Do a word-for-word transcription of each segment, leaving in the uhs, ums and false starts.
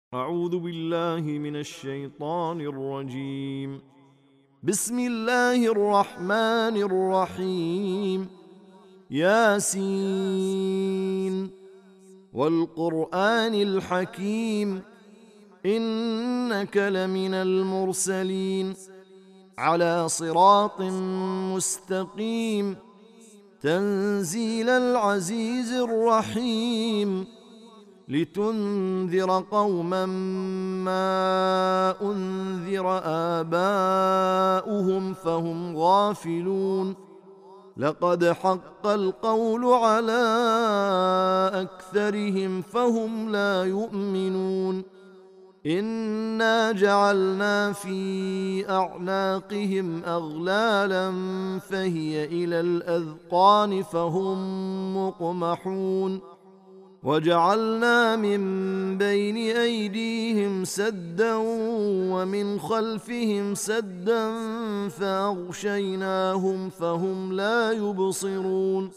أعوذ بالله من الشيطان الرجيم. بسم الله الرحمن الرحيم. ياسين والقرآن الحكيم إنك لمن المرسلين على صراط مستقيم تنزيل العزيز الرحيم لتنذر قوما ما أنذر آباؤهم فهم غافلون. لقد حق القول على أكثرهم فهم لا يؤمنون. إنا جعلنا في أعناقهم أغلالا فهي إلى الأذقان فهم مقمحون. وجعلنا من بين أيديهم سدا ومن خلفهم سدا فأغشيناهم فهم لا يبصرون.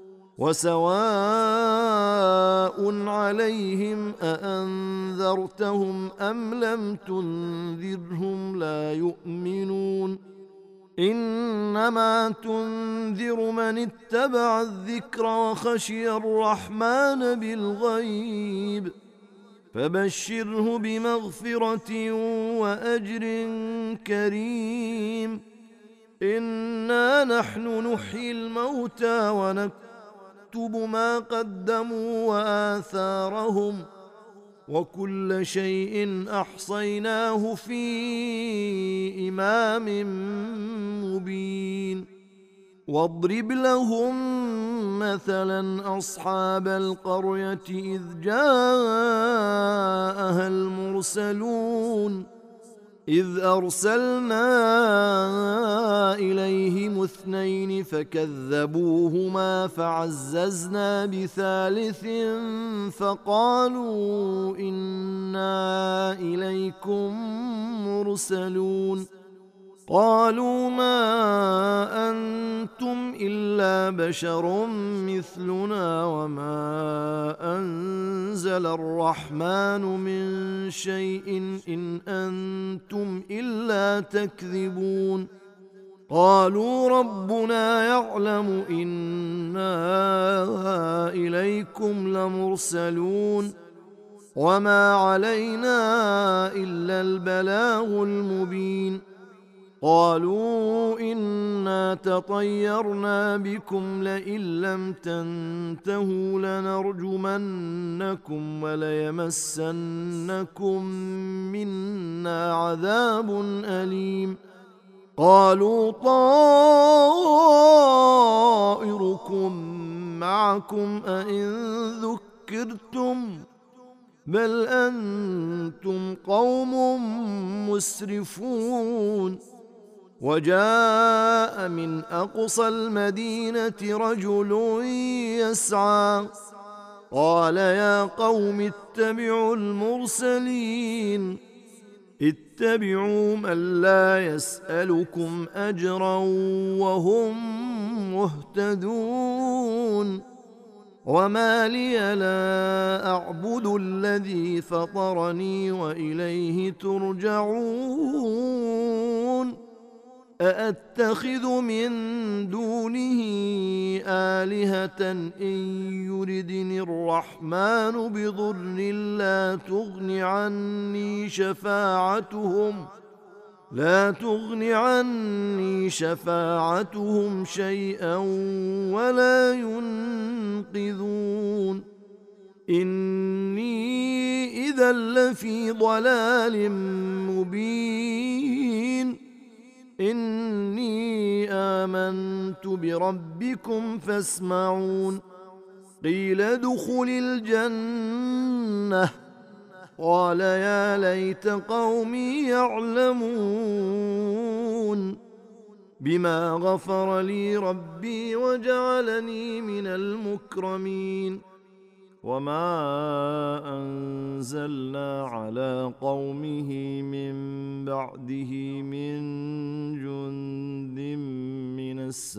وسواء عليهم أأنذرتهم أم لم تنذرهم لا يؤمنون. إنما تنذر من اتبع الذكر وخشي الرحمن بالغيب فبشره بمغفرة وأجر كريم. إنا نحن نحيي الموتى ونكتب ما قدموا وآثارهم وكل شيء أحصيناه في إمام مبين. واضرب لهم مثلا أصحاب القرية إذ جاءها المرسلون إذ أرسلنا إليهم اثنين فكذبوهما فعززنا بثالث فقالوا إنا إليكم مرسلون. قالوا ما أنتم إلا بشر مثلنا وما أنزل الرحمن من شيء إن أنتم إلا تكذبون. قالوا ربنا يعلم إنا إليكم لمرسلون وما علينا إلا البلاغ المبين. قالوا إنا تطيرنا بكم لئن لم تنتهوا لنرجمنكم وليمسنكم منا عذاب أليم. قالوا طائركم معكم أئن ذكرتم بل أنتم قوم مسرفون. وجاء من أقصى المدينة رجل يسعى قال يا قوم اتبعوا المرسلين اتبعوا من لا يسألكم أجرا وهم مهتدون. وما لي لا أعبد الذي فطرني وإليه ترجعون. أأتخذ من دونه آلهة إن يردني الرحمن بضر لا تغن عني شفاعتهم لا تغن عني شفاعتهم شيئا ولا ينقذون. إني إذا لفي ضلال مبين. إني آمنت بربكم فاسمعون. قيل ادخل الجنة قال يا ليت قومي يعلمون بما غفر لي ربي وجعلني من المكرمين. وما أنزلنا على قومه من بعده من جند من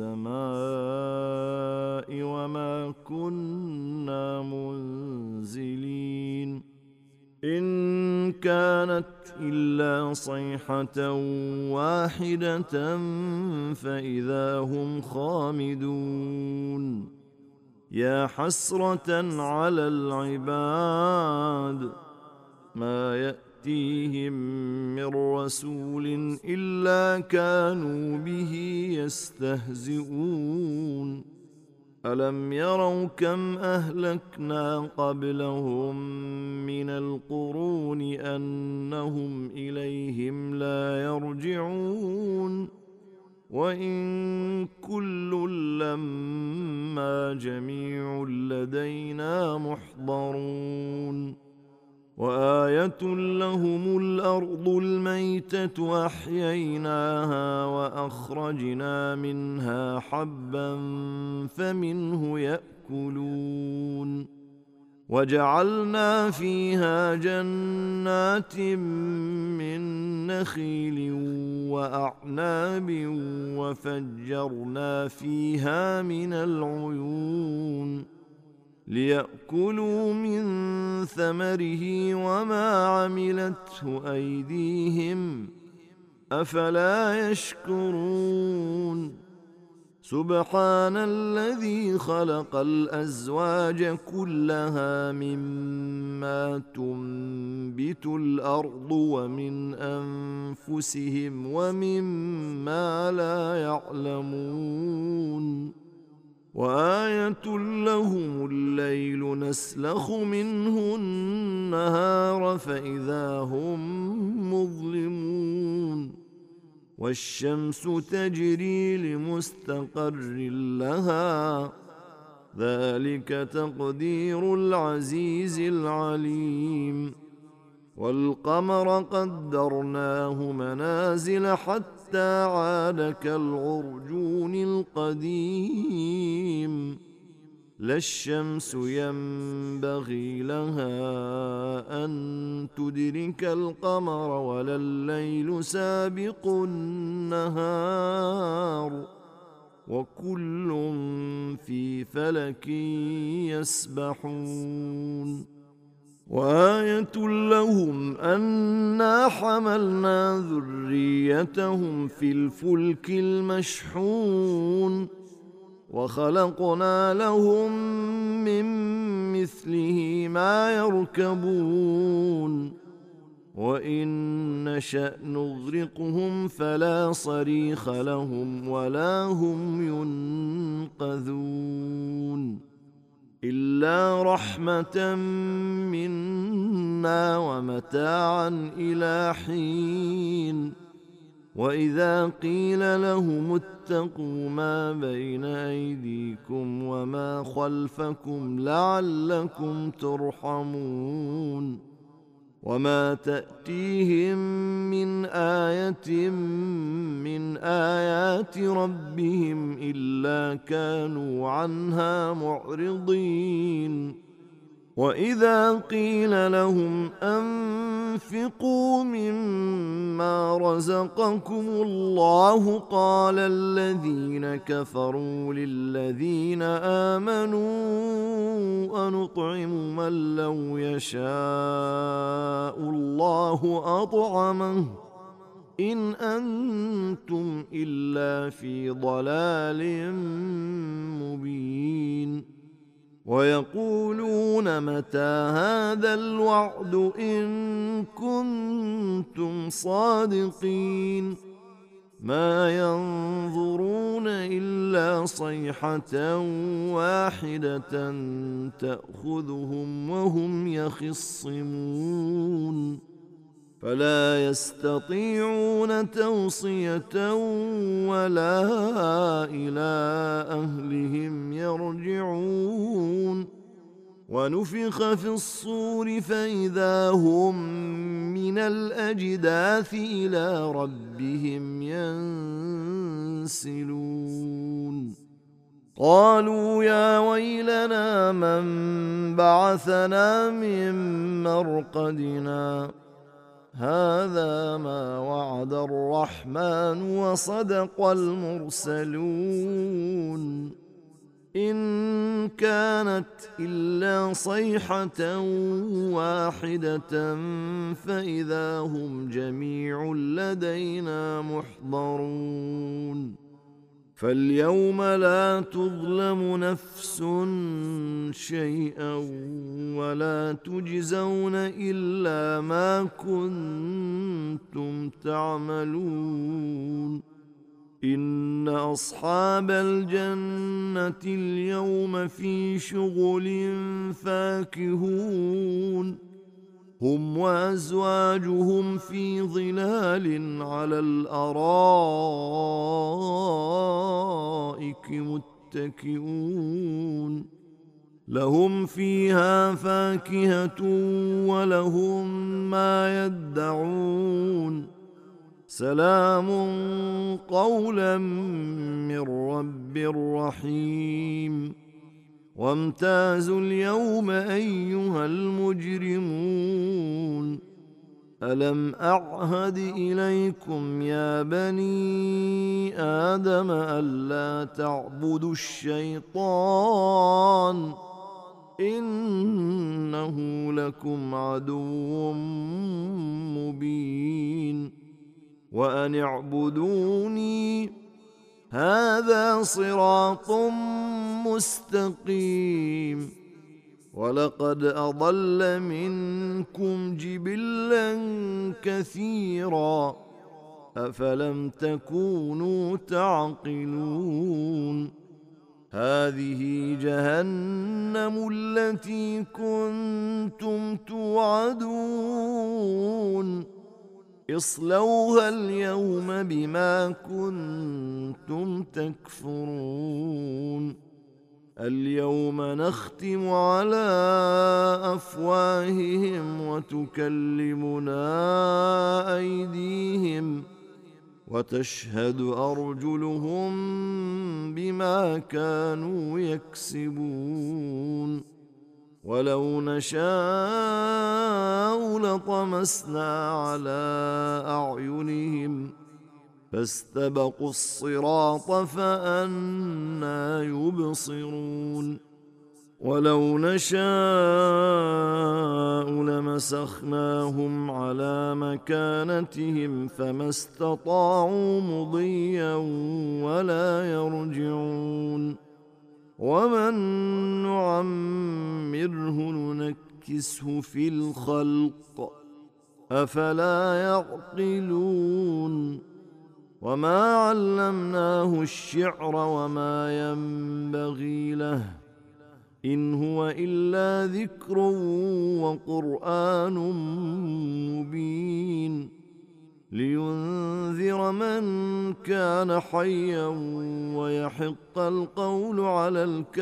السماء وما كنا منزلين إن كانت إلا صيحة واحدة فإذا هم خامدون يا حسرة على العباد ما يأتيهم من رسول إلا كانوا به يستهزئون ألم يروا كم أهلكنا قبلهم من القرون أنهم إليهم لا يرجعون وإن كل لما جميع لدينا محضرون وآية لهم الأرض الميتة أحييناها وأخرجنا منها حبا فمنه يأكلون وجعلنا فيها جنات من نخيل وأعناب وفجرنا فيها من العيون ليأكلوا من ثمره وما عملته أيديهم أفلا يشكرون سبحان الذي خلق الأزواج كلها مما تنبت الأرض ومن أنفسهم ومما لا يعلمون وآية لهم الليل نسلخ منه النهار فإذا هم مظلمون والشمس تجري لمستقر لها ذلك تقدير العزيز العليم والقمر قدرناه منازل حتى عاد كالعرجون القديم لا الشمس ينبغي لها أن تدرك القمر ولا الليل سابق النهار وكل في فلك يسبحون وآية لهم أنا حملنا ذريتهم في الفلك المشحون وخلقنا لهم من مثله ما يركبون وإن نشأ نغرقهم فلا صريخ لهم ولا هم ينقذون إلا رحمة منا ومتاعا إلى حين وإذا قيل لهم اتقوا ما بين أيديكم وما خلفكم لعلكم ترحمون وما تأتيهم من آية من آيات ربهم إلا كانوا عنها معرضين وإذا قيل لهم أنفقوا مما رزقكم الله قال الذين كفروا للذين آمنوا أنطعم من لو يشاء الله أطعمه إن أنتم إلا في ضلال مبين ويقولون متى هذا الوعد إن كنتم صادقين ما ينظرون إلا صيحة واحدة تأخذهم وهم يخصمون فلا يستطيعون توصية ولا إلى أهلهم يرجعون ونفخ في الصور فإذا هم من الأجداث إلى ربهم ينسلون قالوا يا ويلنا من بعثنا من مرقدنا هذا ما وعد الرحمن وصدق المرسلون إن كانت إلا صيحة واحدة فإذا هم جميع لدينا محضرون فاليوم لا تظلم نفس شيئا ولا تجزون إلا ما كنتم تعملون إن أصحاب الجنة اليوم في شغل فاكهون هم وأزواجهم في ظلال على الأرائك متكئون لهم فيها فاكهة ولهم ما يدعون سلام قولا من رب رحيم وامتازوا اليوم أيها المجرمون ألم أعهد إليكم يا بني آدم ألا تعبدوا الشيطان إنه لكم عدو مبين وأن اعبدوني هذا صراط مستقيم ولقد أضل منكم جبلا كثيرا أفلم تكونوا تعقلون هذه جهنم التي كنتم توعدون اصلوها اليوم بما كنتم تكفرون اليوم نختم على أفواههم وتكلمنا أيديهم وتشهد أرجلهم بما كانوا يكسبون ولو نشاء لطمسنا على أعينهم فاستبقوا الصراط فأنى يبصرون ولو نشاء لمسخناهم على مكانتهم فما استطاعوا مضيا ولا يرجعون ومن نعمره ننكسه في الخلق أفلا يعقلون وما علمناه الشعر وما ينبغي له إن هو إلا ذكر وقرآن مبين لينذر من كان حيا ويحق القول على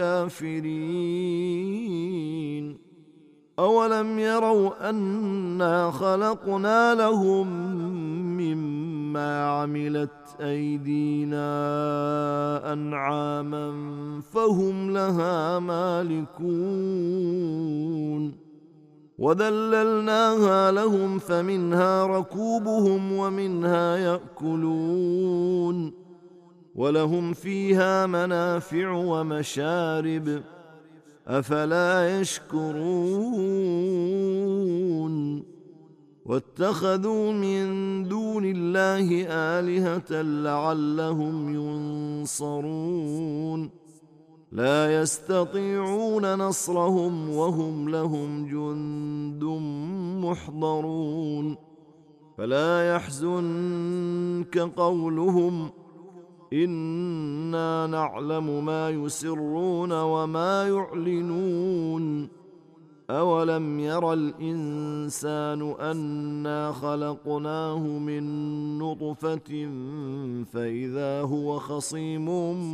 الكافرين أولم يروا أنا خلقنا لهم مما عملت أيدينا أنعاما فهم لها مالكون وذللناها لهم فمنها ركوبهم ومنها يأكلون ولهم فيها منافع ومشارب أفلا يشكرون واتخذوا من دون الله آلهة لعلهم ينصرون لا يستطيعون نصرهم وهم لهم جند محضرون فلا يحزنك قولهم إنا نعلم ما يسرون وما يعلنون أولم ير الإنسان أنا خلقناه من نطفة فإذا هو خصيم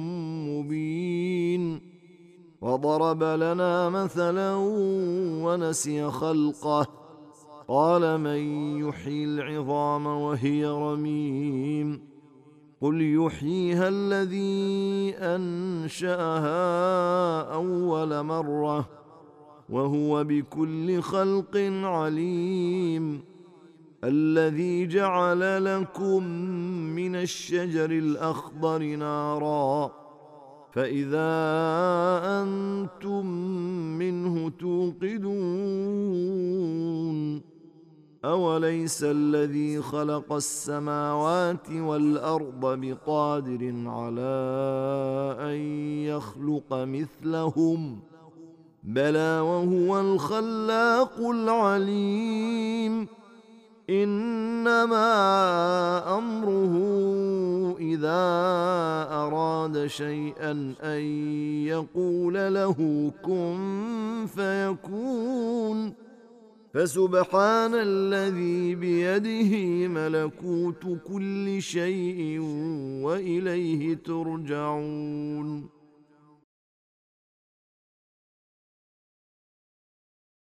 مبين وضرب لنا مثلا ونسي خلقه قال من يحيي العظام وهي رميم قل يحييها الذي أنشأها أول مرة وهو بكل خلق عليم الذي جعل لكم من الشجر الأخضر نارا فإذا أنتم منه توقدون أوليس الذي خلق السماوات والأرض بقادر على أن يخلق مثلهم بلى وهو الخلاق العليم إنما أمره إذا أراد شيئا أن يقول له كن فيكون فسبحان الذي بيده ملكوت كل شيء وإليه ترجعون